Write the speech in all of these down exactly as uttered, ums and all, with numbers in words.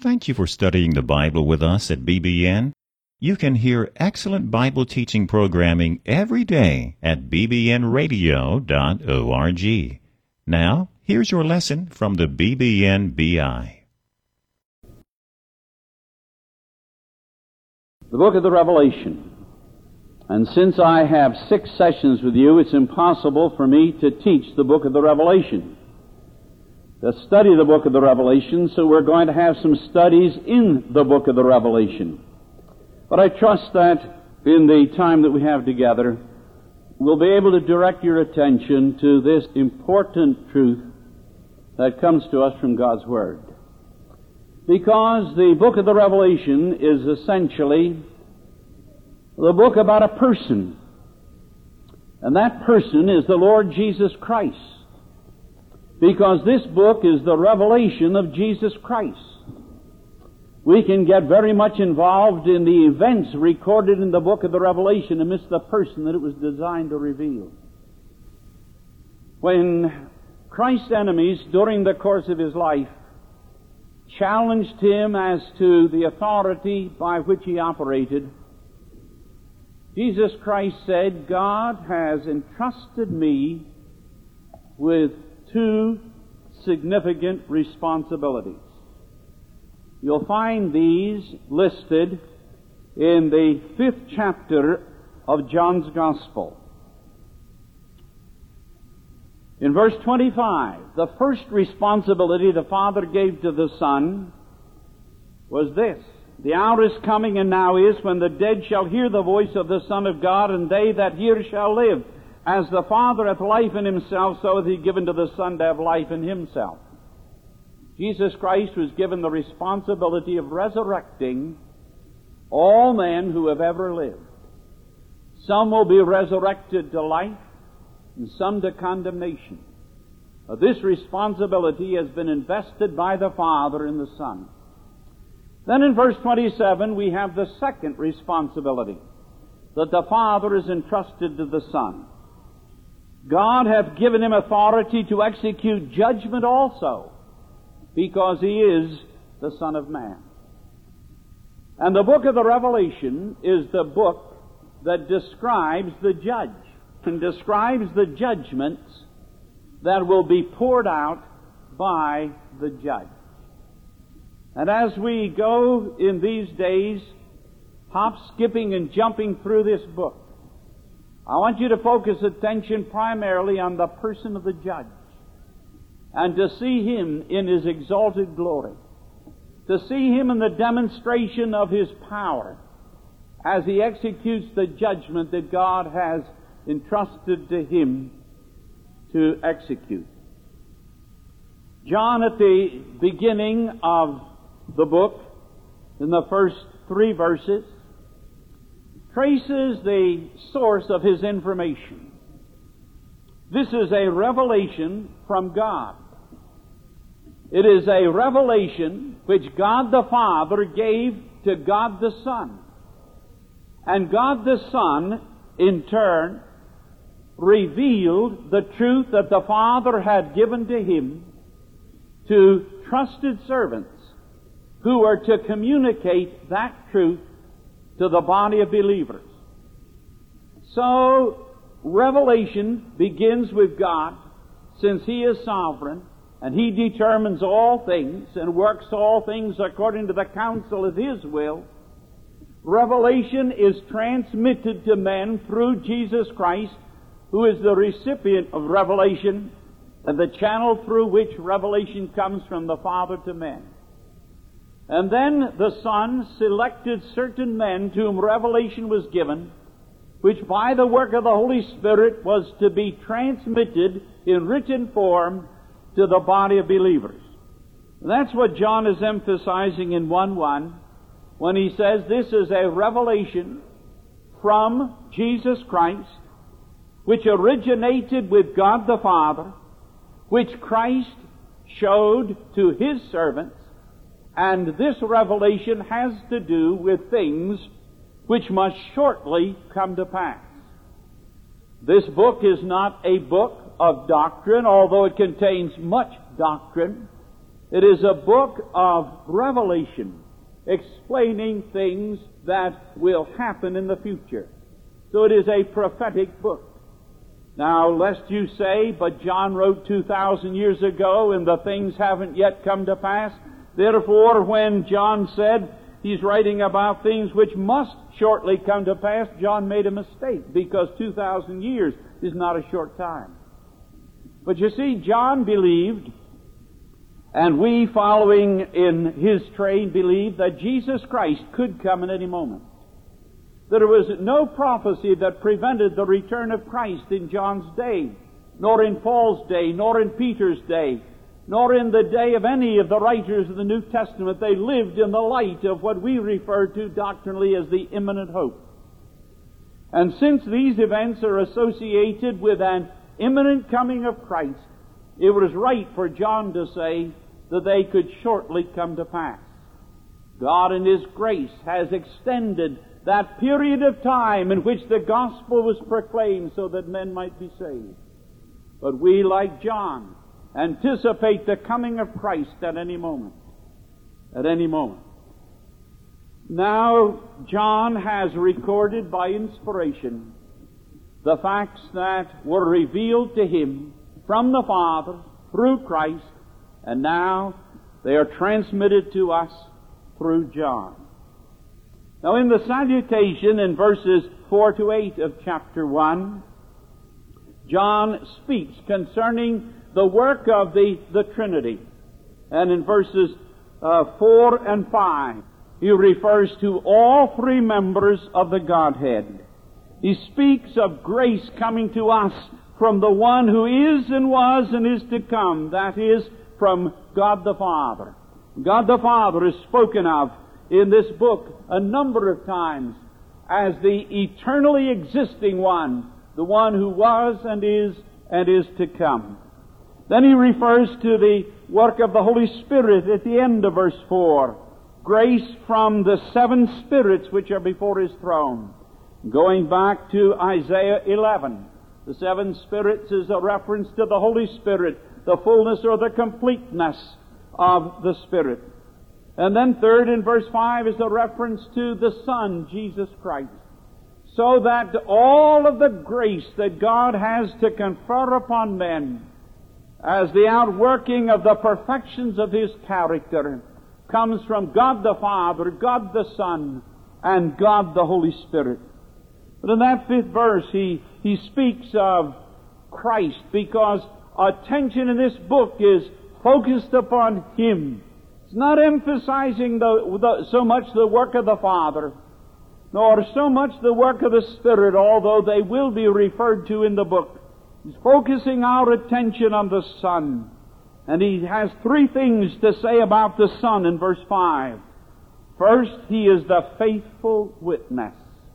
Thank you for studying the Bible with us at B B N. You can hear excellent Bible teaching programming every day at b b n radio dot org. Now, here's your lesson from the B B N B I. The book of the Revelation. And since I have six sessions with you, it's impossible for me to teach the book of the Revelation, to study the book of the Revelation, so we're going to have some studies in the book of the Revelation. But I trust that in the time that we have together, we'll be able to direct your attention to this important truth that comes to us from God's Word. Because the book of the Revelation is essentially the book about a person. And that person is the Lord Jesus Christ. Because this book is the revelation of Jesus Christ. We can get very much involved in the events recorded in the book of the Revelation and miss the person that it was designed to reveal. When Christ's enemies, during the course of his life, challenged him as to the authority by which he operated, Jesus Christ said, God has entrusted me with two significant responsibilities. You'll find these listed in the fifth chapter of John's Gospel. In verse twenty-five, the first responsibility the Father gave to the Son was this: the hour is coming, and now is, when the dead shall hear the voice of the Son of God, and they that hear shall live. As the Father hath life in himself, so hath he given to the Son to have life in himself. Jesus Christ was given the responsibility of resurrecting all men who have ever lived. Some will be resurrected to life, and some to condemnation. But this responsibility has been invested by the Father in the Son. Then in verse twenty-seven we have the second responsibility that the Father has entrusted to the Son. God hath given him authority to execute judgment also, because he is the Son of Man. And the book of the Revelation is the book that describes the judge, and describes the judgments that will be poured out by the judge. And as we go in these days, hop, skipping, and jumping through this book, I want you to focus attention primarily on the person of the judge, and to see him in his exalted glory, to see him in the demonstration of his power as he executes the judgment that God has entrusted to him to execute. John, at the beginning of the book, in the first three verses, traces the source of his information. This is a revelation from God. It is a revelation which God the Father gave to God the Son. And God the Son, in turn, revealed the truth that the Father had given to him to trusted servants who were to communicate that truth to the body of believers. So, revelation begins with God, since he is sovereign, and he determines all things and works all things according to the counsel of his will. Revelation is transmitted to men through Jesus Christ, who is the recipient of revelation, and the channel through which revelation comes from the Father to men. And then the Son selected certain men to whom revelation was given, which by the work of the Holy Spirit was to be transmitted in written form to the body of believers. That's what John is emphasizing in one one when he says this is a revelation from Jesus Christ, which originated with God the Father, which Christ showed to his servants. And this revelation has to do with things which must shortly come to pass. This book is not a book of doctrine, although it contains much doctrine. It is a book of revelation, explaining things that will happen in the future. So it is a prophetic book. Now, lest you say, but John wrote two thousand years ago and the things haven't yet come to pass. Therefore, when John said he's writing about things which must shortly come to pass, John made a mistake, because two thousand years is not a short time. But you see, John believed, and we following in his train believed, that Jesus Christ could come at any moment. That there was no prophecy that prevented the return of Christ in John's day, nor in Paul's day, nor in Peter's day, nor in the day of any of the writers of the New Testament. They lived in the light of what we refer to doctrinally as the imminent hope. And since these events are associated with an imminent coming of Christ, it was right for John to say that they could shortly come to pass. God in His grace has extended that period of time in which the gospel was proclaimed so that men might be saved. But we, like John, anticipate the coming of Christ at any moment. At any moment. Now, John has recorded by inspiration the facts that were revealed to him from the Father through Christ, and now they are transmitted to us through John. Now, in the salutation in verses four to eight of chapter one, John speaks concerning the work of the, the Trinity. And in verses uh, four and five, he refers to all three members of the Godhead. He speaks of grace coming to us from the one who is and was and is to come, that is, from God the Father. God the Father is spoken of in this book a number of times as the eternally existing one, the one who was and is and is to come. Then he refers to the work of the Holy Spirit at the end of verse four. Grace from the seven spirits which are before His throne. Going back to Isaiah eleven, the seven spirits is a reference to the Holy Spirit, the fullness or the completeness of the Spirit. And then third, in verse five, is a reference to the Son, Jesus Christ. So that all of the grace that God has to confer upon men as the outworking of the perfections of His character comes from God the Father, God the Son, and God the Holy Spirit. But in that fifth verse, he, he speaks of Christ, because attention in this book is focused upon Him. It's not emphasizing the, the, so much the work of the Father, nor so much the work of the Spirit, although they will be referred to in the book. He's focusing our attention on the Son. And he has three things to say about the Son in verse five. First, He is the faithful witness.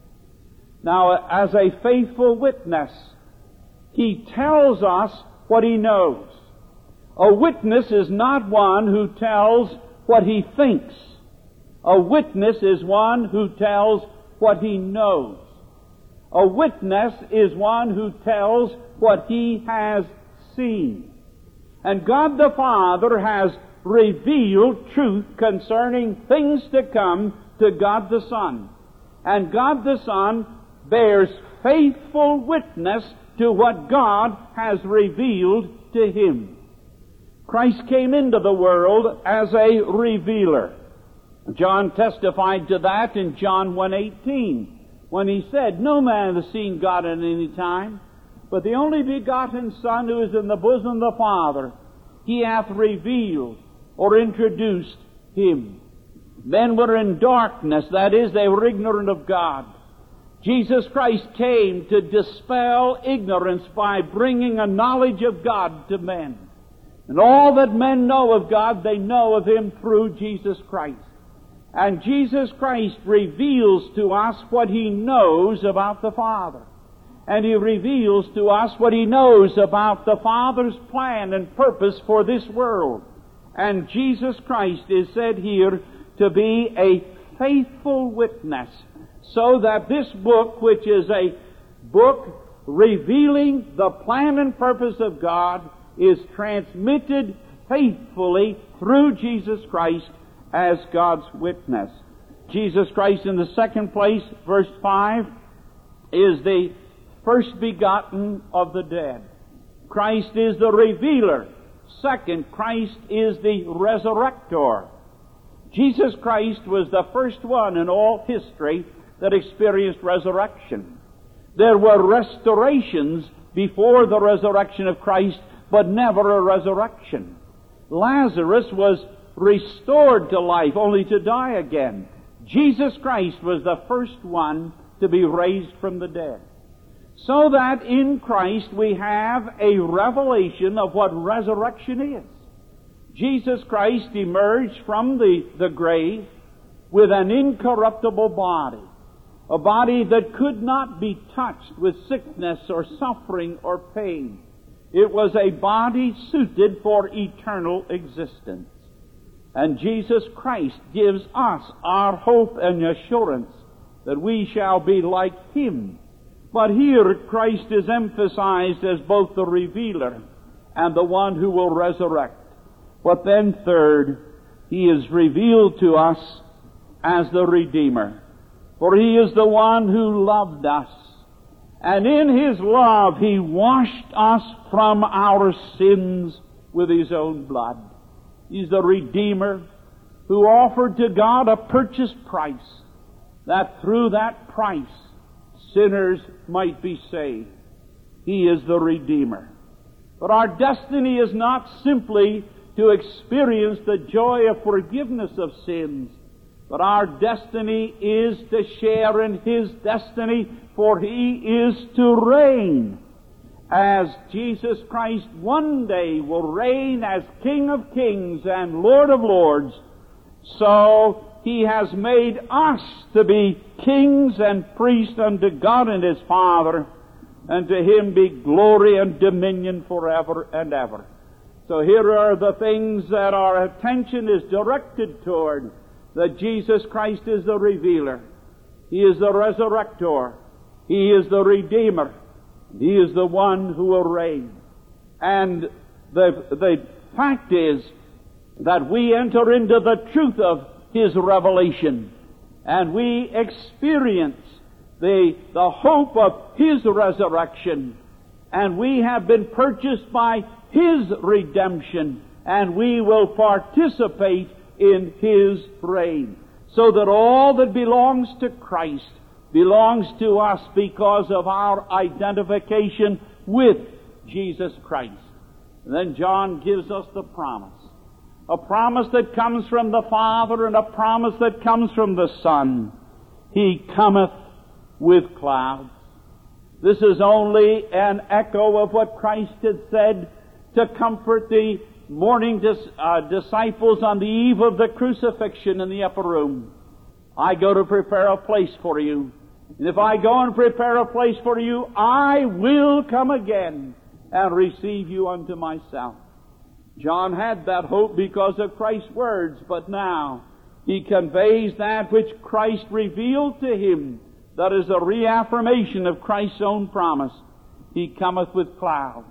Now, as a faithful witness, He tells us what He knows. A witness is not one who tells what he thinks. A witness is one who tells what he knows. A witness is one who tells what he has seen. And God the Father has revealed truth concerning things to come to God the Son. And God the Son bears faithful witness to what God has revealed to Him. Christ came into the world as a revealer. John testified to that in John one eighteen, when he said, "No man has seen God at any time, but the only begotten Son who is in the bosom of the Father, He hath revealed," or introduced, Him. Men were in darkness, that is, they were ignorant of God. Jesus Christ came to dispel ignorance by bringing a knowledge of God to men. And all that men know of God, they know of Him through Jesus Christ. And Jesus Christ reveals to us what He knows about the Father. And He reveals to us what He knows about the Father's plan and purpose for this world. And Jesus Christ is said here to be a faithful witness, so that this book, which is a book revealing the plan and purpose of God, is transmitted faithfully through Jesus Christ as God's witness. Jesus Christ, in the second place, verse five, is the first begotten of the dead. Christ is the revealer. Second, Christ is the resurrector. Jesus Christ was the first one in all history that experienced resurrection. There were restorations before the resurrection of Christ, but never a resurrection. Lazarus was restored to life, only to die again. Jesus Christ was the first one to be raised from the dead. So that in Christ we have a revelation of what resurrection is. Jesus Christ emerged from the, the grave with an incorruptible body, a body that could not be touched with sickness or suffering or pain. It was a body suited for eternal existence. And Jesus Christ gives us our hope and assurance that we shall be like Him. But here Christ is emphasized as both the revealer and the one who will resurrect. But then third, He is revealed to us as the Redeemer. For He is the one who loved us. And in His love He washed us from our sins with His own blood. He's the Redeemer who offered to God a purchase price, that through that price sinners might be saved. He is the Redeemer. But our destiny is not simply to experience the joy of forgiveness of sins, but our destiny is to share in His destiny, for He is to reign. As Jesus Christ one day will reign as King of kings and Lord of lords, so He has made us to be kings and priests unto God and His Father, and to Him be glory and dominion forever and ever. So here are the things that our attention is directed toward, that Jesus Christ is the revealer. He is the resurrector. He is the Redeemer. He is the one who will reign. And the, the fact is that we enter into the truth of His revelation, and we experience the, the hope of His resurrection, and we have been purchased by His redemption, and we will participate in His reign, so that all that belongs to Christ belongs to us because of our identification with Jesus Christ. And then John gives us the promise. A promise that comes from the Father and a promise that comes from the Son. He cometh with clouds. This is only an echo of what Christ had said to comfort the mourning dis- uh, disciples on the eve of the crucifixion in the upper room. I go to prepare a place for you. And if I go and prepare a place for you, I will come again and receive you unto myself. John had that hope because of Christ's words, but now he conveys that which Christ revealed to him. That is a reaffirmation of Christ's own promise. He cometh with clouds.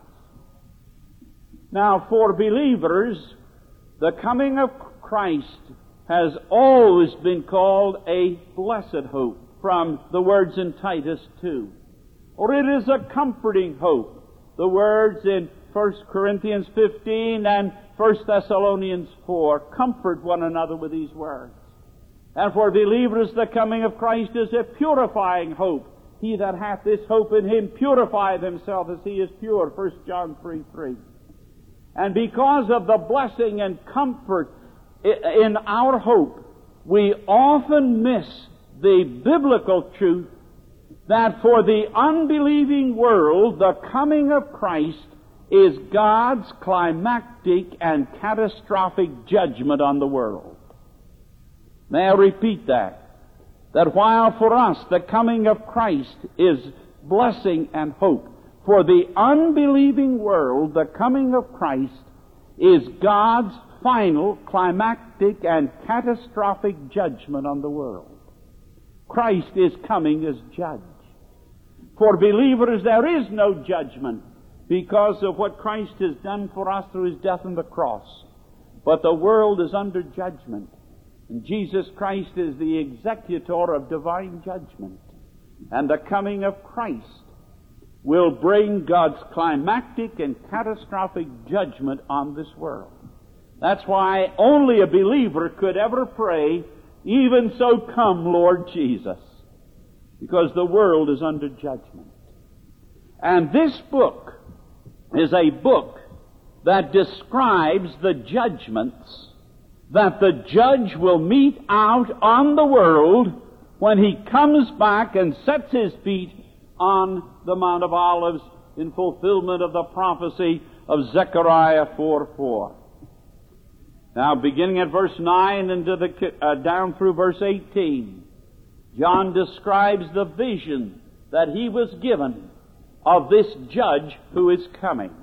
Now, for believers, the coming of Christ has always been called a blessed hope, from the words in Titus two. Or it is a comforting hope. The words in First Corinthians fifteen and First Thessalonians four comfort one another with these words. And for believers, the coming of Christ is a purifying hope. He that hath this hope in Him purifieth himself as He is pure. First John three three. And because of the blessing and comfort in our hope, we often miss the biblical truth that for the unbelieving world, the coming of Christ is God's climactic and catastrophic judgment on the world. May I repeat that? That while for us the coming of Christ is blessing and hope, for the unbelieving world, the coming of Christ is God's final, climactic, and catastrophic judgment on the world. Christ is coming as judge. For believers, there is no judgment, because of what Christ has done for us through His death on the cross. But the world is under judgment. And Jesus Christ is the executor of divine judgment. And the coming of Christ will bring God's climactic and catastrophic judgment on this world. That's why only a believer could ever pray, "Even so come, Lord Jesus," because the world is under judgment. And this book is a book that describes the judgments that the judge will mete out on the world when He comes back and sets His feet on the Mount of Olives in fulfillment of the prophecy of Zechariah four four. Now, beginning at verse nine and to the, uh, down through verse eighteen, John describes the vision that he was given of this judge who is coming.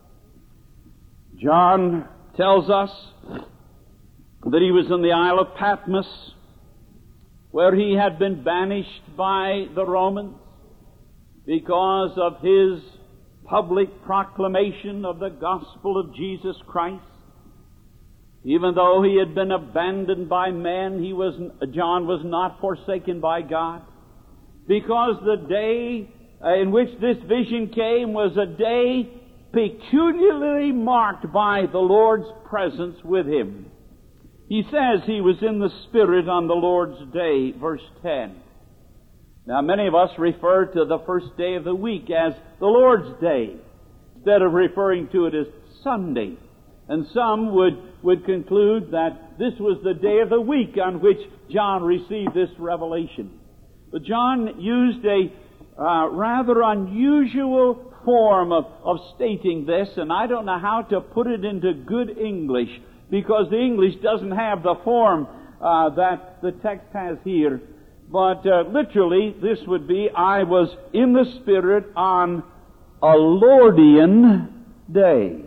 John tells us that he was in the Isle of Patmos, where he had been banished by the Romans because of his public proclamation of the gospel of Jesus Christ. Even though he had been abandoned by men, he was, John was not forsaken by God, because the day in which this vision came was a day peculiarly marked by the Lord's presence with him. He says he was in the Spirit on the Lord's day, verse ten. Now, many of us refer to the first day of the week as the Lord's Day, instead of referring to it as Sunday. And some would, would conclude that this was the day of the week on which John received this revelation. But John used a uh, rather unusual form of, of stating this, and I don't know how to put it into good English, because the English doesn't have the form uh, that the text has here. But uh, literally, this would be, I was in the Spirit on a Lordian day.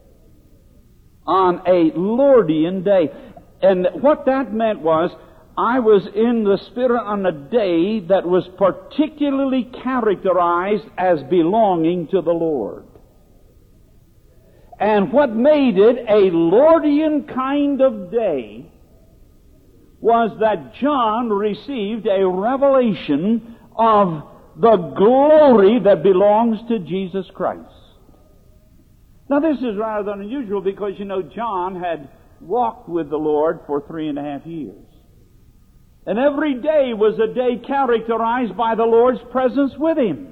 On a Lordian day. And what that meant was, I was in the Spirit on a day that was particularly characterized as belonging to the Lord. And what made it a Lordian kind of day was that John received a revelation of the glory that belongs to Jesus Christ. Now, this is rather unusual because, you know, John had walked with the Lord for three and a half years. And every day was a day characterized by the Lord's presence with him.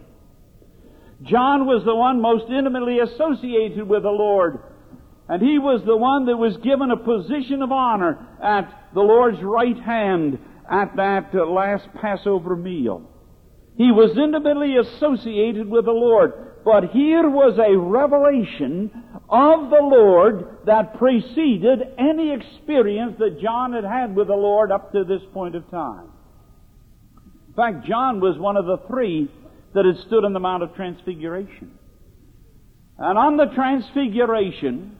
John was the one most intimately associated with the Lord. And he was the one that was given a position of honor at the Lord's right hand at that uh, last Passover meal. He was intimately associated with the Lord. But here was a revelation of the Lord that preceded any experience that John had had with the Lord up to this point of time. In fact, John was one of the three that had stood on the Mount of Transfiguration. And on the Transfiguration,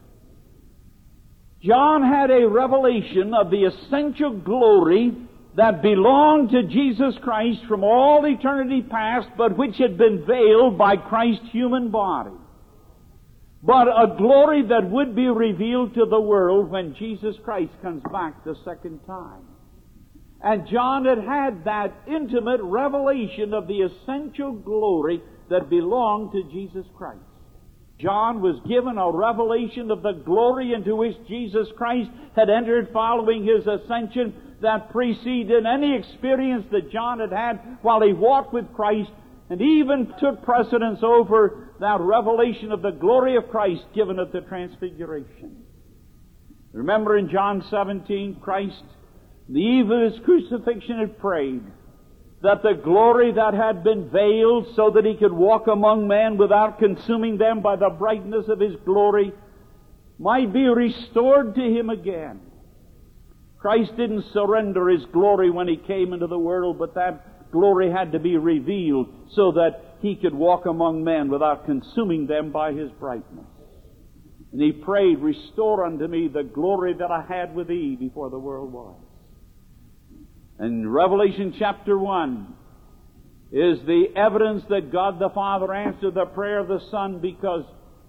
John had a revelation of the essential glory that belonged to Jesus Christ from all eternity past, but which had been veiled by Christ's human body. But a glory that would be revealed to the world when Jesus Christ comes back the second time. And John had had that intimate revelation of the essential glory that belonged to Jesus Christ. John was given a revelation of the glory into which Jesus Christ had entered following His ascension that preceded any experience that John had had while he walked with Christ, and even took precedence over that revelation of the glory of Christ given at the Transfiguration. Remember in John seventeen, Christ, the eve of His crucifixion, had prayed that the glory that had been veiled so that He could walk among men without consuming them by the brightness of His glory might be restored to Him again. Christ didn't surrender His glory when He came into the world, but that glory had to be revealed so that He could walk among men without consuming them by His brightness. And He prayed, "Restore unto me the glory that I had with Thee before the world was." And Revelation chapter one is the evidence that God the Father answered the prayer of the Son, because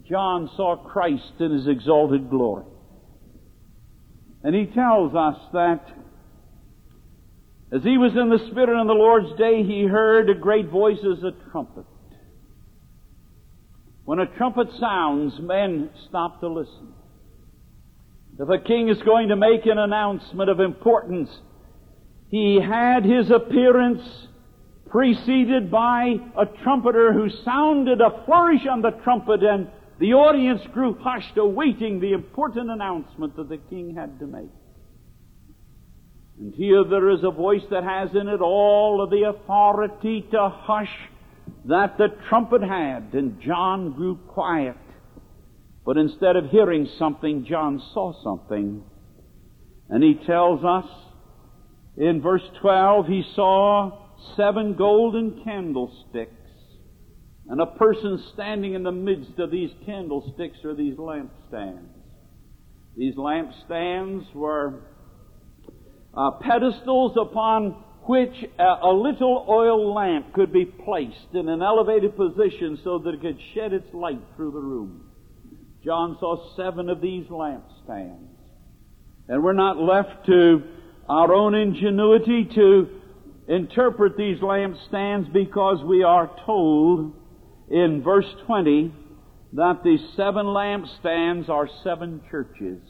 John saw Christ in His exalted glory. And he tells us that as he was in the Spirit on the Lord's day, he heard a great voice as a trumpet. When a trumpet sounds, men stop to listen. If a king is going to make an announcement of importance, he had his appearance preceded by a trumpeter who sounded a flourish on the trumpet, and the audience grew hushed, awaiting the important announcement that the king had to make. And here there is a voice that has in it all of the authority to hush that the trumpet had, and John grew quiet. But instead of hearing something, John saw something. And he tells us in verse twelve, he saw seven golden candlesticks, and a person standing in the midst of these candlesticks or these lampstands. These lampstands were uh, pedestals upon which a, a little oil lamp could be placed in an elevated position so that it could shed its light through the room. John saw seven of these lampstands. And we're not left to our own ingenuity to interpret these lampstands, because we are told in verse twenty that these seven lampstands are seven churches.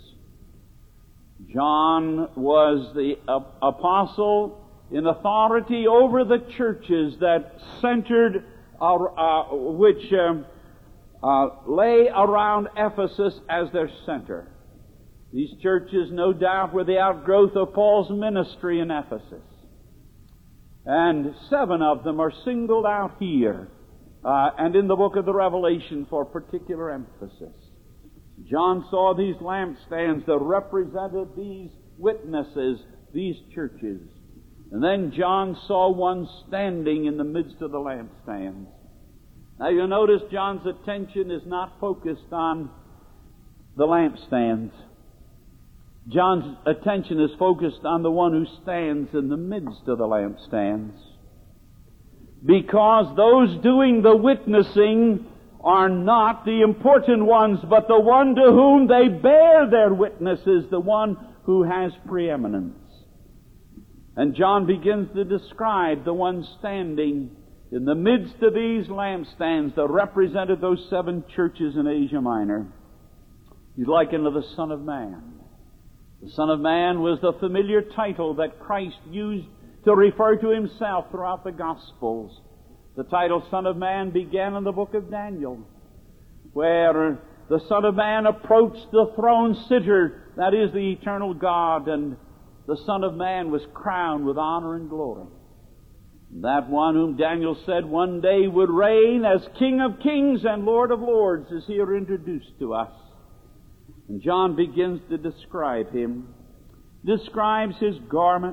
John was the uh, apostle in authority over the churches that centered, uh, uh, which um, uh, lay around Ephesus as their center. These churches, no doubt, were the outgrowth of Paul's ministry in Ephesus. And seven of them are singled out here uh, and in the book of the Revelation for particular emphasis. John saw these lampstands that represented these witnesses, these churches. And then John saw one standing in the midst of the lampstands. Now you'll notice John's attention is not focused on the lampstands. John's attention is focused on the one who stands in the midst of the lampstands. Because those doing the witnessing are not the important ones, but the one to whom they bear their witness is the one who has preeminence. And John begins to describe the one standing in the midst of these lampstands that represented those seven churches in Asia Minor. He's likened to the Son of Man. The Son of Man was the familiar title that Christ used to refer to Himself throughout the Gospels. The title Son of Man began in the book of Daniel, where the Son of Man approached the throne sitter, that is the eternal God, and the Son of Man was crowned with honor and glory. That one whom Daniel said one day would reign as King of Kings and Lord of Lords is here introduced to us. And John begins to describe Him, describes His garment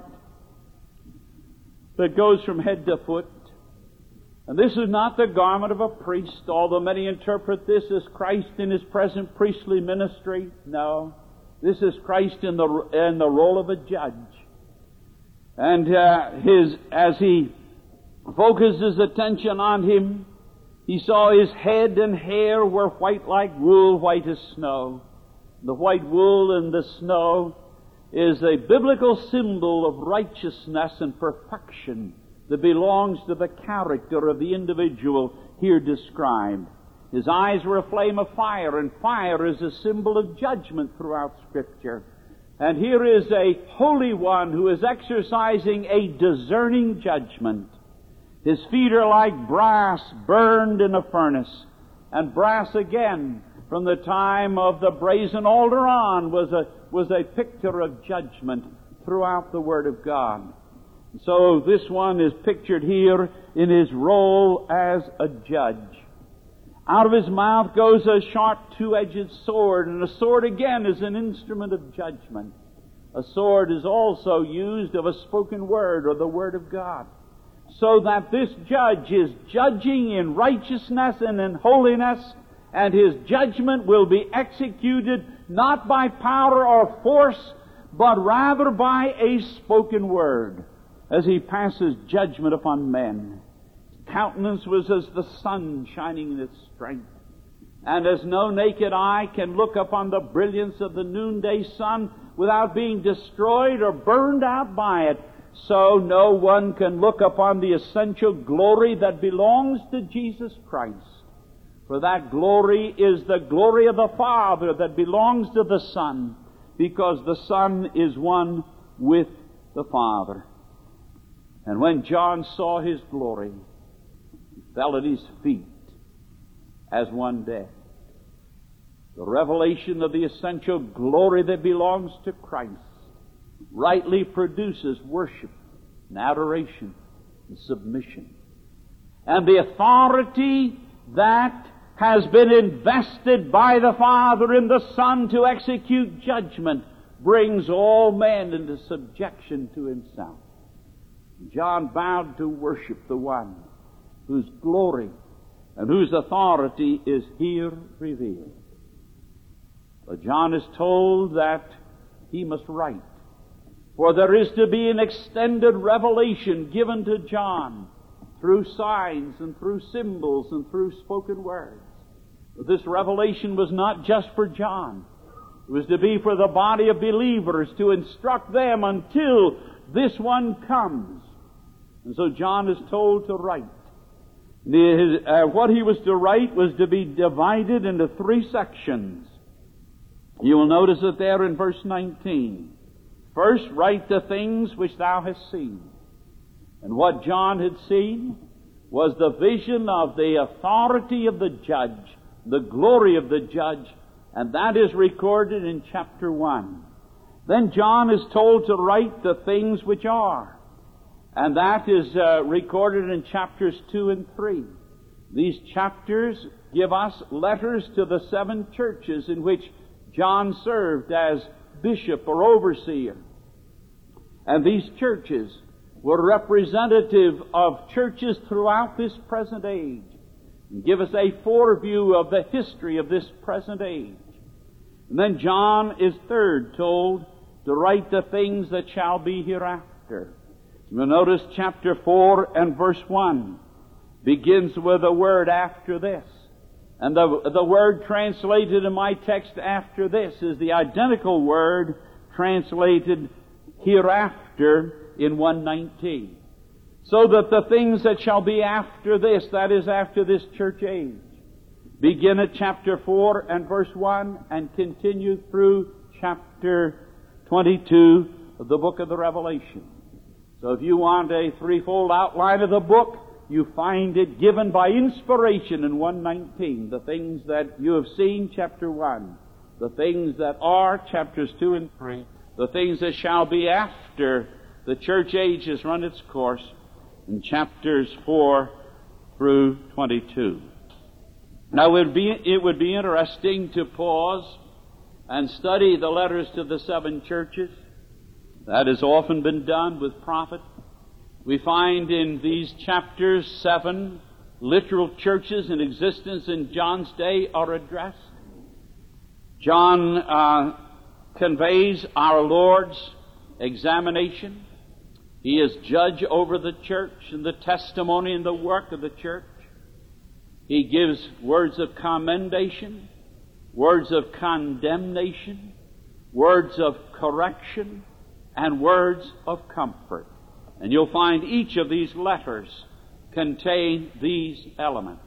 that goes from head to foot. And this is not the garment of a priest, although many interpret this as Christ in His present priestly ministry. No, this is Christ in the in the role of a judge. And uh, his as He focused His attention on Him, He saw His head and hair were white like wool, white as snow. The white wool and the snow is a biblical symbol of righteousness and perfection that belongs to the character of the individual here described. His eyes were a flame of fire, and fire is a symbol of judgment throughout Scripture. And here is a holy one who is exercising a discerning judgment. His feet are like brass burned in a furnace, and brass again from the time of the brazen altar on was a, was a picture of judgment throughout the Word of God. So this one is pictured here in his role as a judge. Out of his mouth goes a sharp two-edged sword, and a sword again is an instrument of judgment. A sword is also used of a spoken word or the Word of God. So that this judge is judging in righteousness and in holiness, and his judgment will be executed not by power or force, but rather by a spoken word as he passes judgment upon men. His countenance was as the sun shining in its strength. And as no naked eye can look upon the brilliance of the noonday sun without being destroyed or burned out by it, so no one can look upon the essential glory that belongs to Jesus Christ. For that glory is the glory of the Father that belongs to the Son, because the Son is one with the Father. And when John saw His glory, he fell at His feet as one dead. The revelation of the essential glory that belongs to Christ rightly produces worship and adoration and submission. And the authority that has been invested by the Father in the Son to execute judgment brings all men into subjection to Himself. John bowed to worship the one whose glory and whose authority is here revealed. But John is told that he must write, for there is to be an extended revelation given to John through signs and through symbols and through spoken words. But this revelation was not just for John. It was to be for the body of believers, to instruct them until this one comes. And so John is told to write. His, uh, what he was to write was to be divided into three sections. You will notice it there in verse nineteen. First, write the things which thou hast seen. And what John had seen was the vision of the authority of the judge, the glory of the judge, and that is recorded in chapter one. Then John is told to write the things which are, and that is uh, recorded in chapters two and three. These chapters give us letters to the seven churches in which John served as bishop or overseer. And these churches were representative of churches throughout this present age, and give us a foreview of the history of this present age. And then John is third told to write the things that shall be hereafter. You will notice chapter four and verse one begins with a word after this. And the, the word translated in my text after this is the identical word translated hereafter in one nineteen. So that the things that shall be after this, that is after this church age, begin at chapter four and verse one and continue through chapter twenty-two of the book of the Revelation. So if you want a threefold outline of the book, you find it given by inspiration in one nineteen. The things that you have seen, chapter one. The things that are, chapters two and three. The things that shall be after the church age has run its course, in chapters four through twenty-two. Now, it would be, it would be interesting to pause and study the letters to the seven churches. That has often been done with prophet. We find in these chapters seven literal churches in existence in John's day are addressed. John uh, conveys our Lord's examination. He is judge over the church and the testimony and the work of the church. He gives words of commendation, words of condemnation, words of correction, and words of comfort. And you'll find each of these letters contain these elements.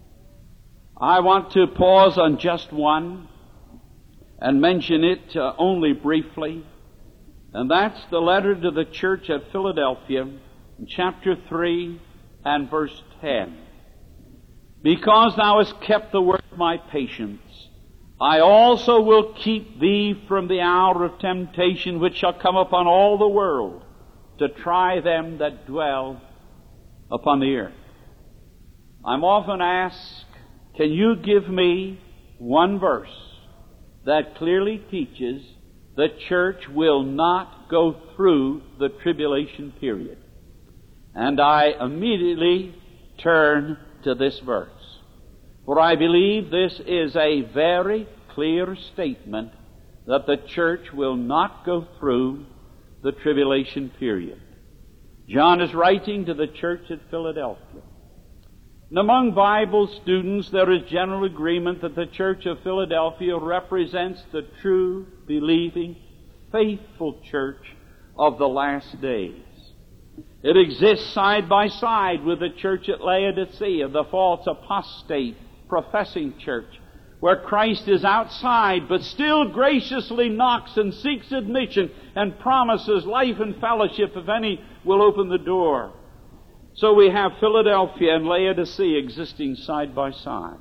I want to pause on just one and mention it uh, only briefly. And that's the letter to the church at Philadelphia, in chapter three and verse ten. Because thou hast kept the word of my patience, I also will keep thee from the hour of temptation which shall come upon all the world, to try them that dwell upon the earth. I'm often asked, can you give me one verse that clearly teaches the church will not go through the tribulation period? And I immediately turn to this verse. For I believe this is a very clear statement that the church will not go through the tribulation period. John is writing to the church at Philadelphia. And among Bible students, there is general agreement that the Church of Philadelphia represents the true, believing, faithful church of the last days. It exists side by side with the church at Laodicea, the false apostate professing church, where Christ is outside but still graciously knocks and seeks admission and promises life and fellowship if any will open the door. So we have Philadelphia and Laodicea existing side by side.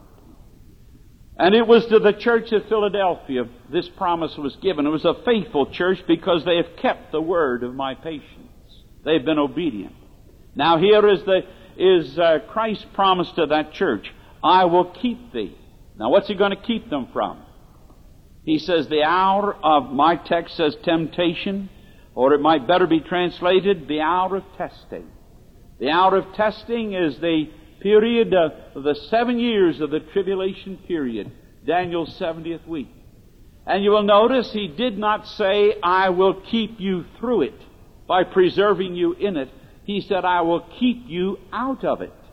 And it was to the church of Philadelphia this promise was given. It was a faithful church because they have kept the word of my patience. They've been obedient. Now here is the is uh, Christ's promise to that church. I will keep thee. Now what's he going to keep them from? He says the hour of, my text says temptation, or it might better be translated, the hour of testing. The hour of testing is the period of the seven years of the tribulation period, Daniel's seventieth week. And you will notice he did not say, I will keep you through it by preserving you in it. He said, I will keep you out of it.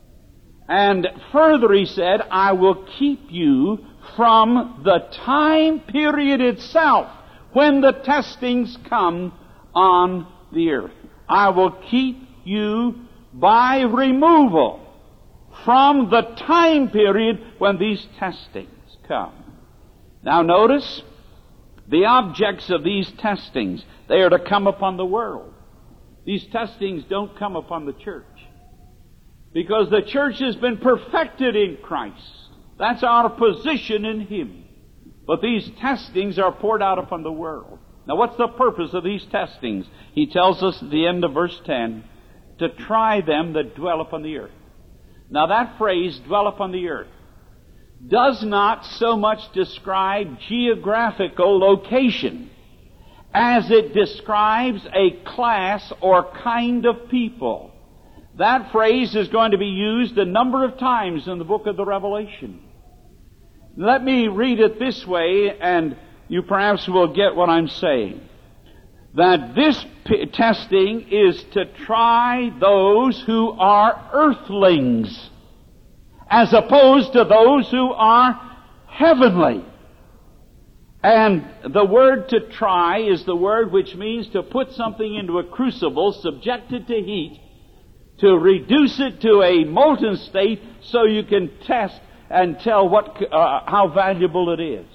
And further he said, I will keep you from the time period itself when the testings come on the earth. I will keep you by removal from the time period when these testings come. Now notice, the objects of these testings, they are to come upon the world. These testings don't come upon the church. Because the church has been perfected in Christ. That's our position in Him. But these testings are poured out upon the world. Now what's the purpose of these testings? He tells us at the end of verse ten, to try them that dwell upon the earth. Now that phrase, dwell upon the earth, does not so much describe geographical location as it describes a class or kind of people. That phrase is going to be used a number of times in the book of the Revelation. Let me read it this way, and you perhaps will get what I'm saying. That this p- testing is to try those who are earthlings, as opposed to those who are heavenly. And the word to try is the word which means to put something into a crucible, subject it to heat, to reduce it to a molten state so you can test and tell what, uh, how valuable it is.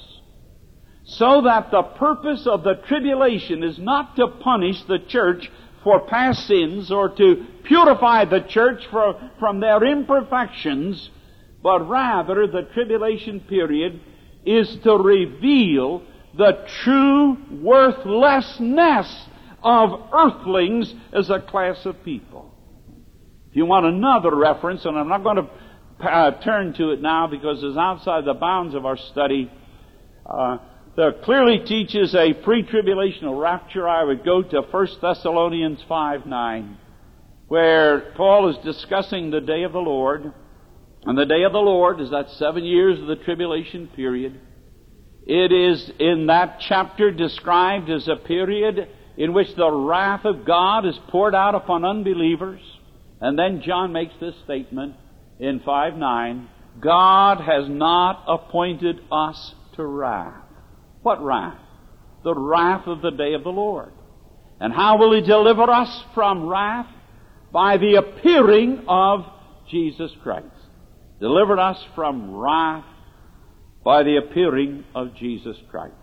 So that the purpose of the tribulation is not to punish the church for past sins or to purify the church for, from their imperfections, but rather the tribulation period is to reveal the true worthlessness of earthlings as a class of people. If you want another reference, and I'm not going to uh, turn to it now because it's outside the bounds of our study, uh, that clearly teaches a pre-tribulational rapture, I would go to First Thessalonians five nine, where Paul is discussing the day of the Lord. And the day of the Lord is that seven years of the tribulation period. It is in that chapter described as a period in which the wrath of God is poured out upon unbelievers. And then John makes this statement in five nine, God has not appointed us to wrath. What wrath? The wrath of the day of the Lord. And how will He deliver us from wrath? By the appearing of Jesus Christ. Delivered us from wrath by the appearing of Jesus Christ.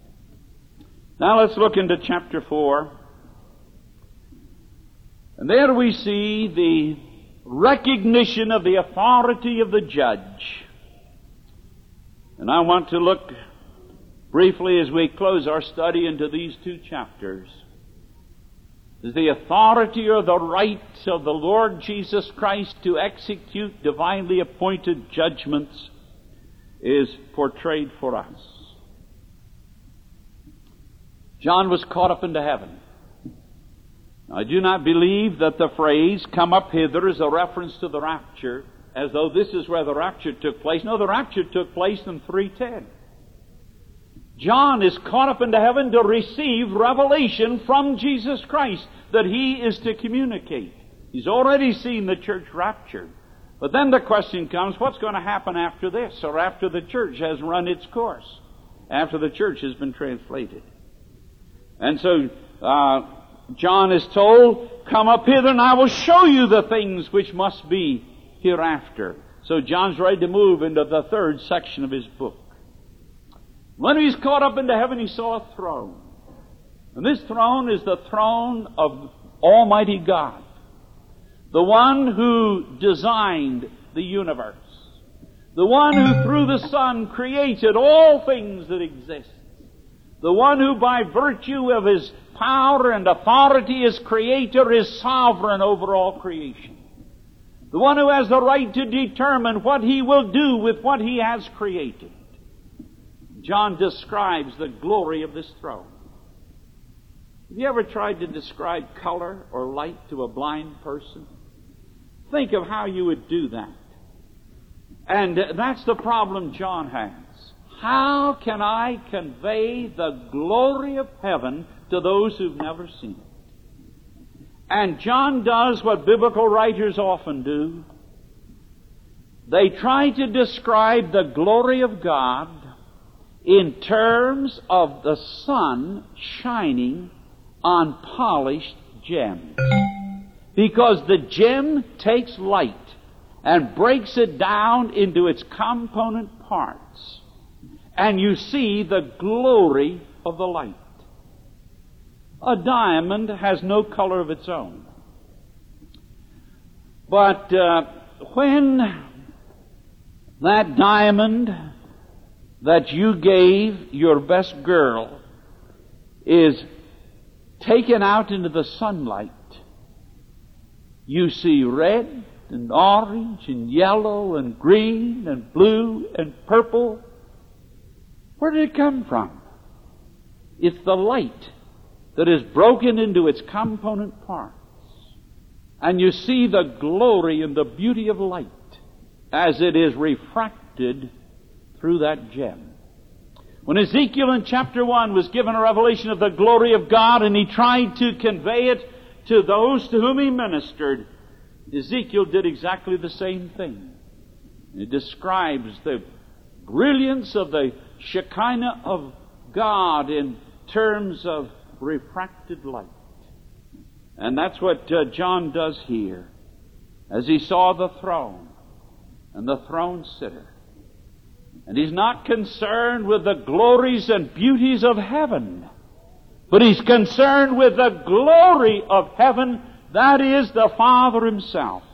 Now let's look into chapter four. And there we see the recognition of the authority of the judge. And I want to look briefly as we close our study into these two chapters. Is the authority or the right of the Lord Jesus Christ to execute divinely appointed judgments is portrayed for us. John was caught up into heaven. I do not believe that the phrase, come up hither, is a reference to the rapture, as though this is where the rapture took place. No, the rapture took place in three ten. John is caught up into heaven to receive revelation from Jesus Christ that he is to communicate. He's already seen the church raptured. But then the question comes, what's going to happen after this, or after the church has run its course, after the church has been translated? And so uh, John is told, come up hither and I will show you the things which must be hereafter. So John's ready to move into the third section of his book. When he's caught up into heaven, he saw a throne. And this throne is the throne of Almighty God, the one who designed the universe, the one who through the Son created all things that exist, the one who by virtue of His power and authority as Creator is sovereign over all creation, the one who has the right to determine what He will do with what He has created. John describes the glory of this throne. Have you ever tried to describe color or light to a blind person? Think of how you would do that. And that's the problem John has. How can I convey the glory of heaven to those who've never seen it? And John does what biblical writers often do. They try to describe the glory of God in terms of the sun shining on polished gems. Because the gem takes light and breaks it down into its component parts, and you see the glory of the light. A diamond has no color of its own. But uh, when that diamond that you gave your best girl is taken out into the sunlight, you see red and orange and yellow and green and blue and purple. Where did it come from? It's the light that is broken into its component parts. And you see the glory and the beauty of light as it is refracted through that gem. When Ezekiel in chapter one was given a revelation of the glory of God and he tried to convey it to those to whom he ministered, Ezekiel did exactly the same thing. It describes the brilliance of the Shekinah of God in terms of refracted light. And that's what uh, John does here. As he saw the throne and the throne sitter. And he's not concerned with the glories and beauties of heaven, but he's concerned with the glory of heaven, that is the Father Himself.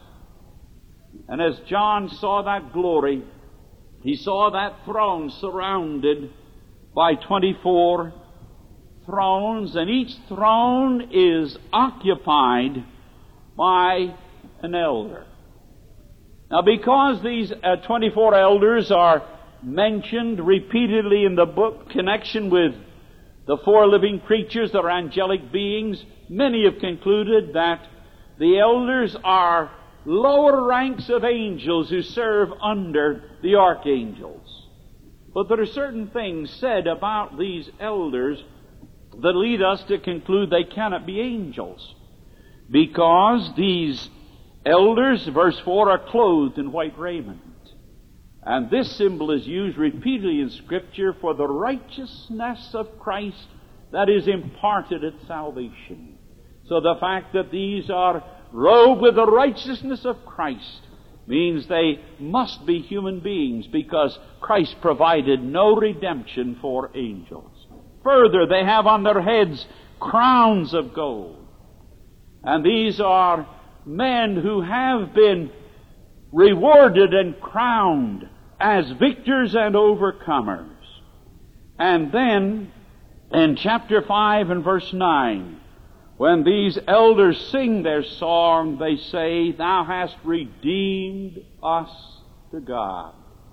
And as John saw that glory, he saw that throne surrounded by twenty-four thrones, and each throne is occupied by an elder. Now, because these uh, twenty-four elders are mentioned repeatedly in the book, connection with the four living creatures, that are angelic beings, many have concluded that the elders are lower ranks of angels who serve under the archangels. But there are certain things said about these elders that lead us to conclude they cannot be angels, because these elders, verse four, are clothed in white raiment. And this symbol is used repeatedly in Scripture for the righteousness of Christ that is imparted at salvation. So the fact that these are robed with the righteousness of Christ means they must be human beings, because Christ provided no redemption for angels. Further, they have on their heads crowns of gold. And these are men who have been rewarded and crowned as victors and overcomers. And then, in chapter five and verse nine, when these elders sing their song, they say, "Thou hast redeemed us to God."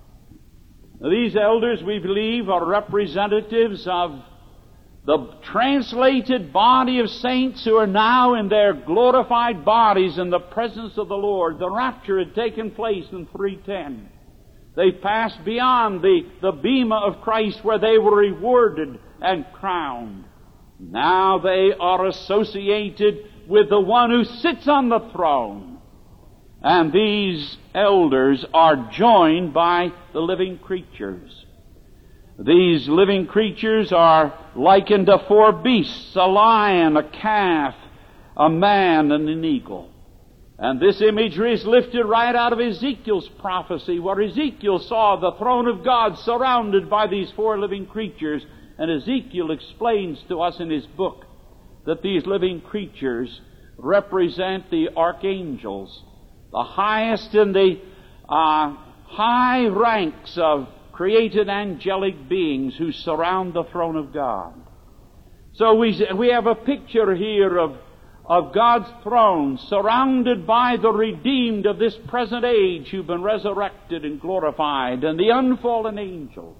Now, these elders, we believe, are representatives of the translated body of saints who are now in their glorified bodies in the presence of the Lord. The rapture had taken place in three ten. They passed beyond the, the bema of Christ, where they were rewarded and crowned. Now they are associated with the one who sits on the throne. And these elders are joined by the living creatures. These living creatures are likened to four beasts, a lion, a calf, a man, and an eagle. And this imagery is lifted right out of Ezekiel's prophecy, where Ezekiel saw the throne of God surrounded by these four living creatures. And Ezekiel explains to us in his book that these living creatures represent the archangels, the highest in the uh, high ranks of created angelic beings who surround the throne of God. So we, we have a picture here of, of God's throne surrounded by the redeemed of this present age who've been resurrected and glorified, and the unfallen angels.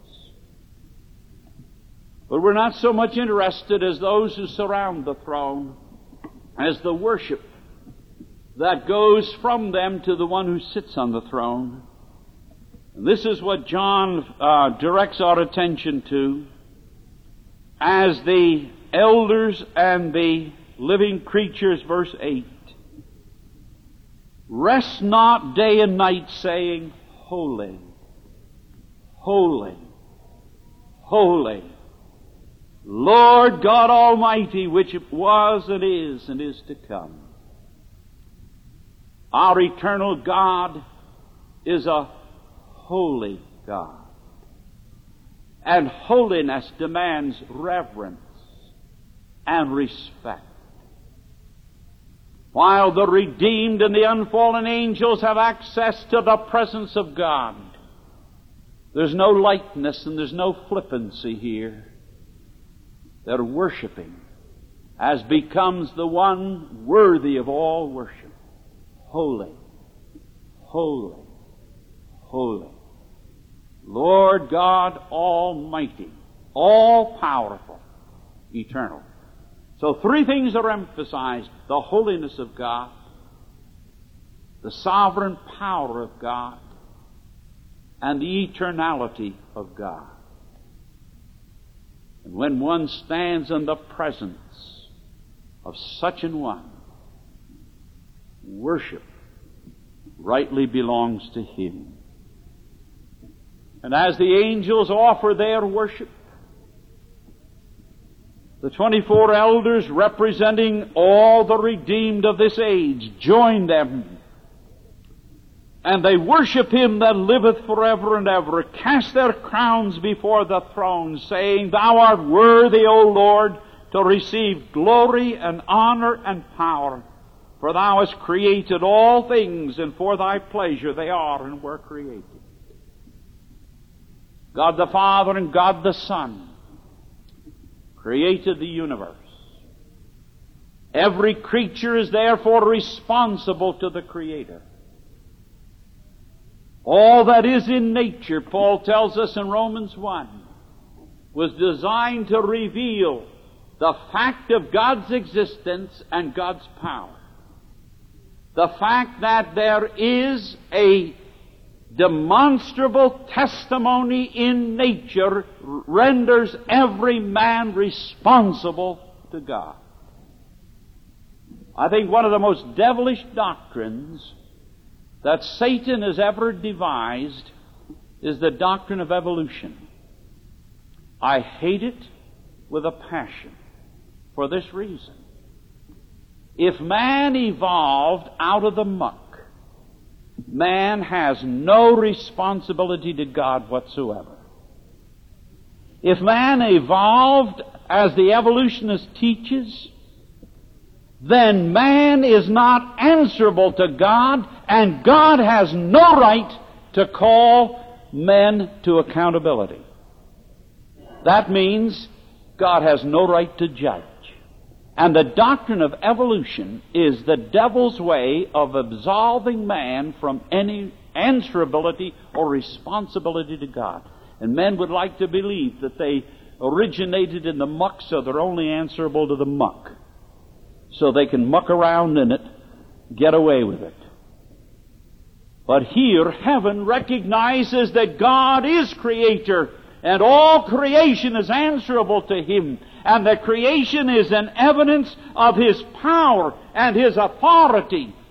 But we're not so much interested as those who surround the throne, as the worship that goes from them to the one who sits on the throne. And this is what John uh, directs our attention to as the elders and the living creatures, verse eight. Rest not day and night, saying, Holy, holy, holy, Lord God Almighty, which was and is and is to come. Our eternal God is a holy God. And holiness demands reverence and respect. While the redeemed and the unfallen angels have access to the presence of God, there's no lightness and there's no flippancy here. They're worshiping as becomes the one worthy of all worship. Holy, holy, holy. Lord God Almighty, all-powerful, eternal. So three things are emphasized: the holiness of God, the sovereign power of God, and the eternality of God. And when one stands in the presence of such an one, worship rightly belongs to Him. And as the angels offer their worship, the twenty-four elders representing all the redeemed of this age join them. And they worship Him that liveth forever and ever, cast their crowns before the throne, saying, Thou art worthy, O Lord, to receive glory and honor and power. For Thou hast created all things, and for Thy pleasure they are and were created. God the Father and God the Son created the universe. Every creature is therefore responsible to the Creator. All that is in nature, Paul tells us in Romans one, was designed to reveal the fact of God's existence and God's power. The fact that there is a demonstrable testimony in nature renders every man responsible to God. I think one of the most devilish doctrines that Satan has ever devised is the doctrine of evolution. I hate it with a passion for this reason. If man evolved out of the muck, man has no responsibility to God whatsoever. If man evolved as the evolutionist teaches, then man is not answerable to God, and God has no right to call men to accountability. That means God has no right to judge. And the doctrine of evolution is the devil's way of absolving man from any answerability or responsibility to God. And men would like to believe that they originated in the muck, so they're only answerable to the muck. So they can muck around in it, get away with it. But here, heaven recognizes that God is Creator, and all creation is answerable to Him. And the creation is an evidence of His power and His authority.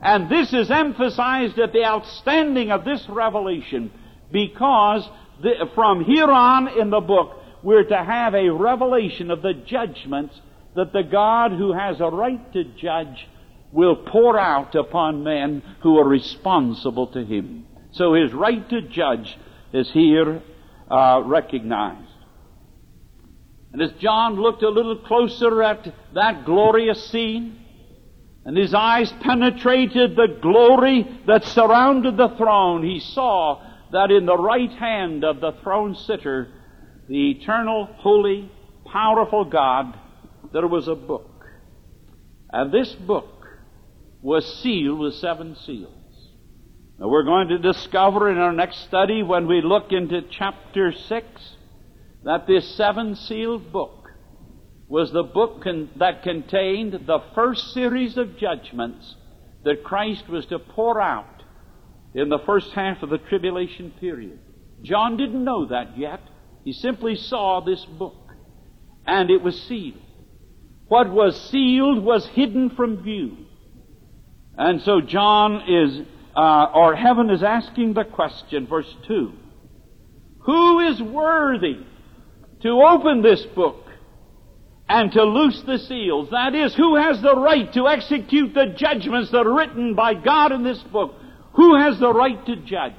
And this is emphasized at the outstanding of this revelation, because the, from here on in the book, we're to have a revelation of the judgments that the God who has a right to judge will pour out upon men who are responsible to Him. So His right to judge is here uh, recognized. And as John looked a little closer at that glorious scene, and his eyes penetrated the glory that surrounded the throne, he saw that in the right hand of the throne sitter, the eternal, holy, powerful God, there was a book. And this book was sealed with seven seals. Now we're going to discover in our next study, when we look into chapter six, that this seven-sealed book was the book con- that contained the first series of judgments that Christ was to pour out in the first half of the tribulation period. John didn't know that yet. He simply saw this book, and it was sealed. What was sealed was hidden from view. And so John is, uh, or heaven is asking the question, verse two, who is worthy to open this book and to loose the seals? That is, who has the right to execute the judgments that are written by God in this book? Who has the right to judge?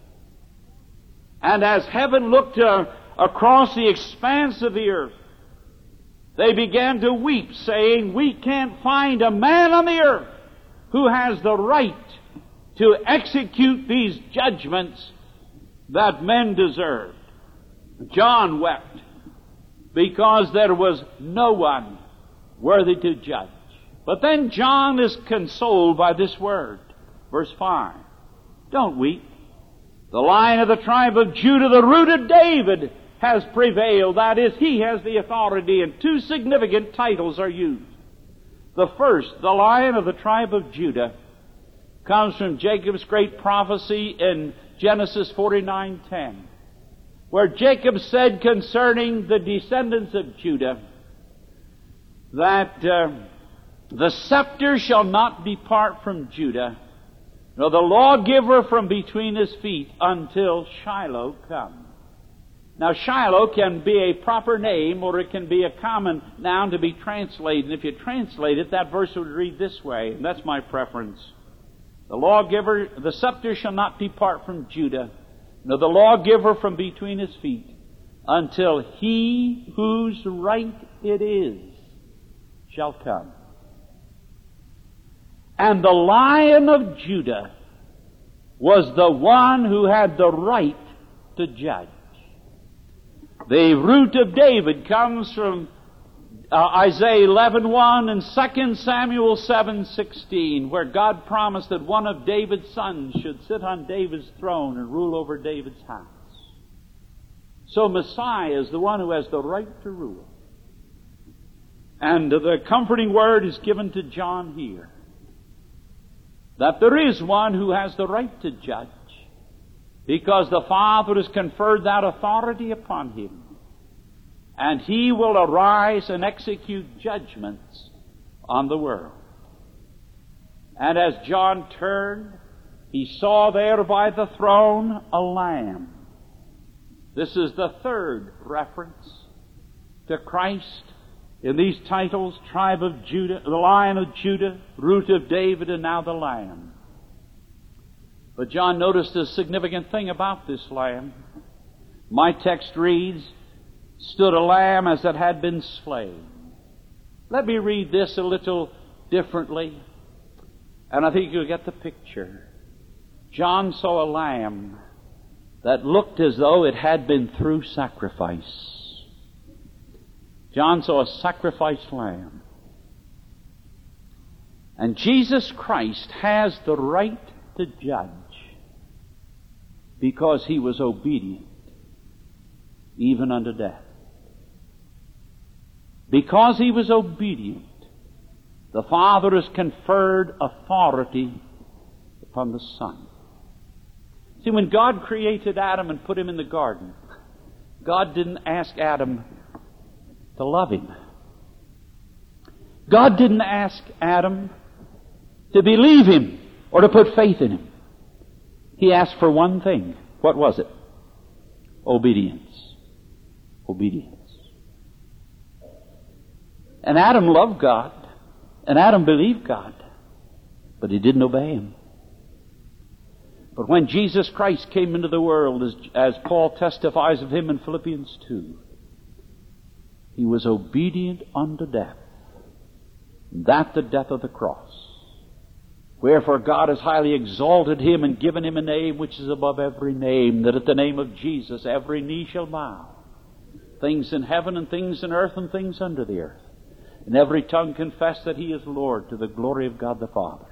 And as heaven looked uh, across the expanse of the earth, they began to weep, saying, we can't find a man on the earth who has the right to execute these judgments that men deserve. John wept, because there was no one worthy to judge. But then John is consoled by this word. Verse five. Don't weep. The Lion of the tribe of Judah, the root of David, has prevailed. That is, He has the authority, and two significant titles are used. The first, the Lion of the tribe of Judah, comes from Jacob's great prophecy in Genesis forty-nine ten. Where Jacob said concerning the descendants of Judah that uh, the scepter shall not depart from Judah, nor the lawgiver from between his feet, until Shiloh come. Now Shiloh can be a proper name, or it can be a common noun to be translated. And if you translate it, that verse would read this way, and that's my preference. The lawgiver, the scepter shall not depart from Judah, nor the lawgiver from between his feet, until he whose right it is shall come. And the Lion of Judah was the one who had the right to judge. The root of David comes from uh, Isaiah eleven one and Second Samuel seven sixteen, where God promised that one of David's sons should sit on David's throne and rule over David's house. So Messiah is the one who has the right to rule. And the comforting word is given to John here, that there is one who has the right to judge, because the Father has conferred that authority upon Him. And He will arise and execute judgments on the world. And as John turned, he saw there by the throne a lamb. This is the third reference to Christ in these titles: tribe of Judah, the Lion of Judah, root of David, and now the Lamb. But John noticed a significant thing about this lamb. My text reads, stood a lamb as it had been slain. Let me read this a little differently, and I think you'll get the picture. John saw a lamb that looked as though it had been through sacrifice. John saw a sacrificed lamb. And Jesus Christ has the right to judge because He was obedient even unto death. Because He was obedient, the Father has conferred authority upon the Son. See, when God created Adam and put him in the garden, God didn't ask Adam to love him. God didn't ask Adam to believe Him. or to put faith in Him. He asked for one thing. What was it? Obedience. Obedience. And Adam loved God, and Adam believed God, but he didn't obey Him. But when Jesus Christ came into the world, as, as Paul testifies of Him in Philippians two, He was obedient unto death, that the death of the cross. Wherefore God has highly exalted Him and given Him a name which is above every name, that at the name of Jesus every knee shall bow, things in heaven and things in earth and things under the earth, and every tongue confess that He is Lord, to the glory of God the Father.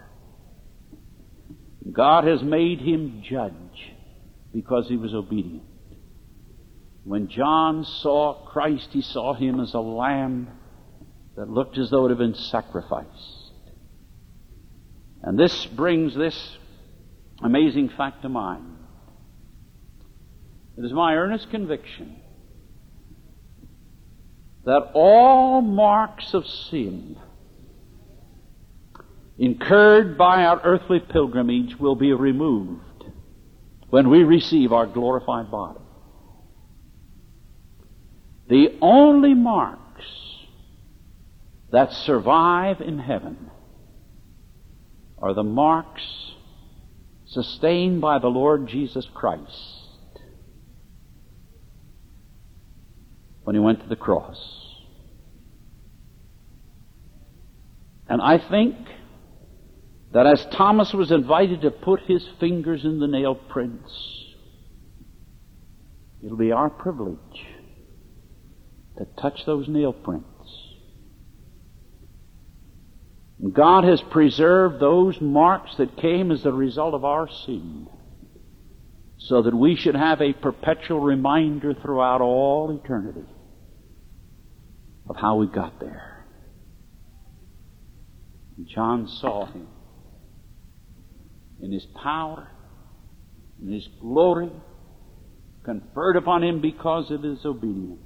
God has made Him judge because He was obedient. When John saw Christ, he saw Him as a lamb that looked as though it had been sacrificed. And this brings this amazing fact to mind. It is my earnest conviction that all marks of sin incurred by our earthly pilgrimage will be removed when we receive our glorified body. The only marks that survive in heaven are the marks sustained by the Lord Jesus Christ when He went to the cross. And I think that as Thomas was invited to put his fingers in the nail prints, it'll be our privilege to touch those nail prints. God has preserved those marks that came as the result of our sin, so that we should have a perpetual reminder throughout all eternity of how we got there. And John saw Him in His power, in His glory, conferred upon him because of his obedience.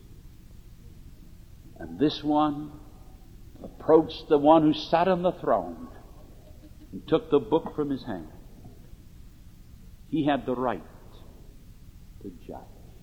And this one approached the one who sat on the throne and took the book from his hand. He had the right to judge.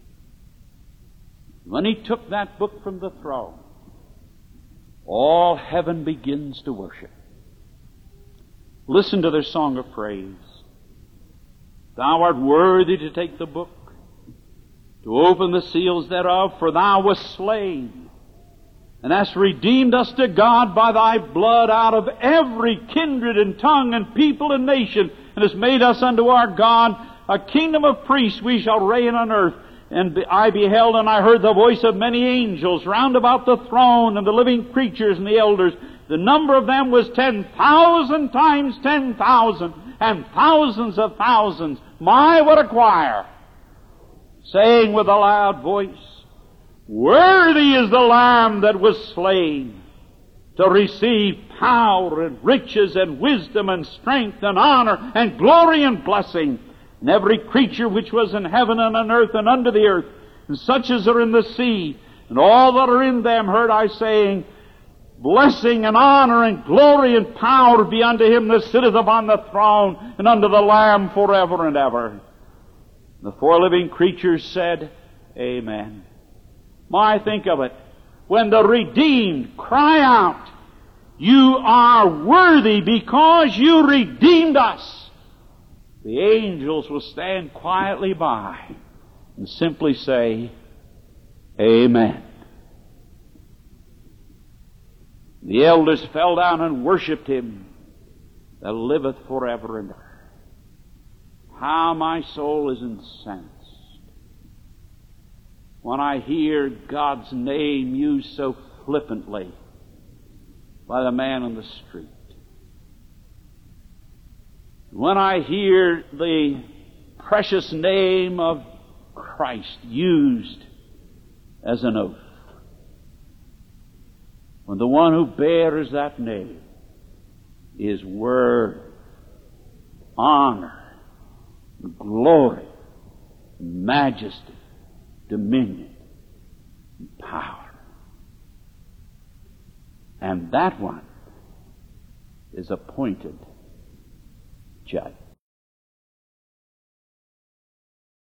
When he took that book from the throne, all heaven begins to worship. Listen to their song of praise. Thou art worthy to take the book, to open the seals thereof, for thou wast slain, and hast redeemed us to God by thy blood out of every kindred and tongue and people and nation, and hast made us unto our God a kingdom of priests. We shall reign on earth. And I beheld and I heard the voice of many angels round about the throne, and the living creatures and the elders. The number of them was ten thousand times ten thousand, and thousands of thousands. My, what a choir! Saying with a loud voice, Worthy is the Lamb that was slain to receive power and riches and wisdom and strength and honor and glory and blessing. And every creature which was in heaven and on earth and under the earth, and such as are in the sea, and all that are in them, heard I saying, Blessing and honor and glory and power be unto him that sitteth upon the throne, and unto the Lamb forever and ever. The four living creatures said, Amen. My, think of it. When the redeemed cry out, You are worthy because you redeemed us, the angels will stand quietly by and simply say, Amen. The elders fell down and worshipped him that liveth forever and ever. How my soul is incensed when I hear God's name used so flippantly by the man on the street. When I hear the precious name of Christ used as an oath, when the one who bears that name is worth honor, glory, majesty, dominion, and power. And that one is appointed judge.